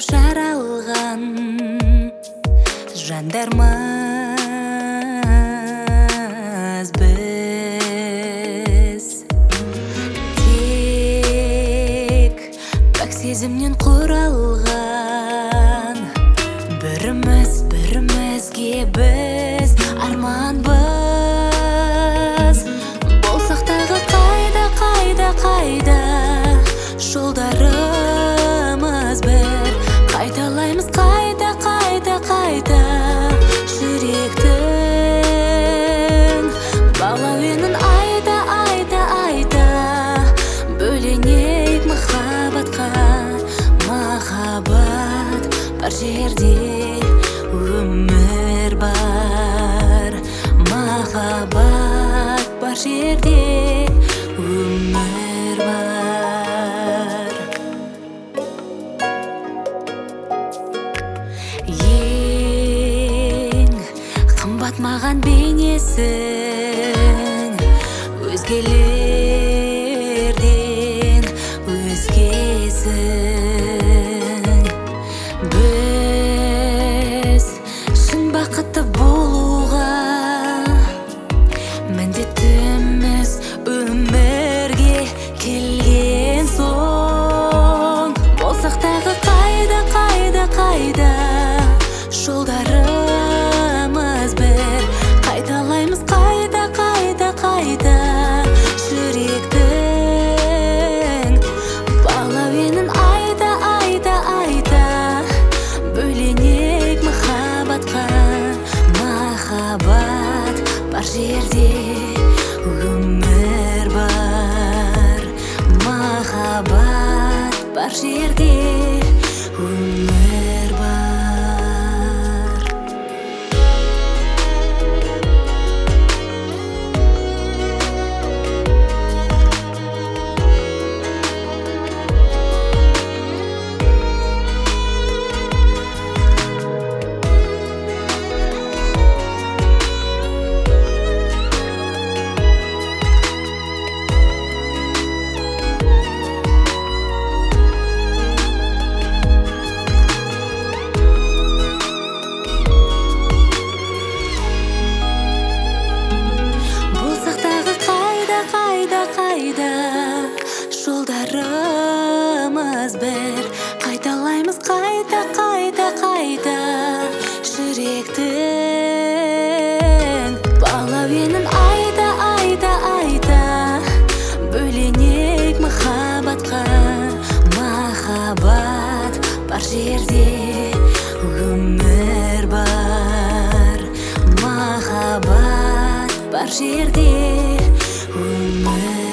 болып жаралған жандармыз біз. Тек пәк сезімнен құралған бірімізге біз арманбыз. Болсақ тағы қайда жолдарымыз бір. Қайталаймыз қайта жүректің балауенін айта бөленейік махаббатқа. Махаббат бар жерде өмір бар. Махаббат бар жерде өмір бар. Ең қымбат маған бейнесің өзгелерден өзгесің. Біз шын бақытты болуға міндеттіміз өмірге келген соң. Болсақ тағы қайда жолдарымыз бір. Қайталаймыз қайта жүректің балауенін айта бөленейік махаббатқа. Махаббат бар жерде өмір бар. Махаббат бар жерде өмір бар. Жолдарымыз бір. Қайталаймыз қайта жүректің балауенін айта бөленейік махаббатқа. Махаббат бар жерде өмір бар. Махаббат бар жерде өмір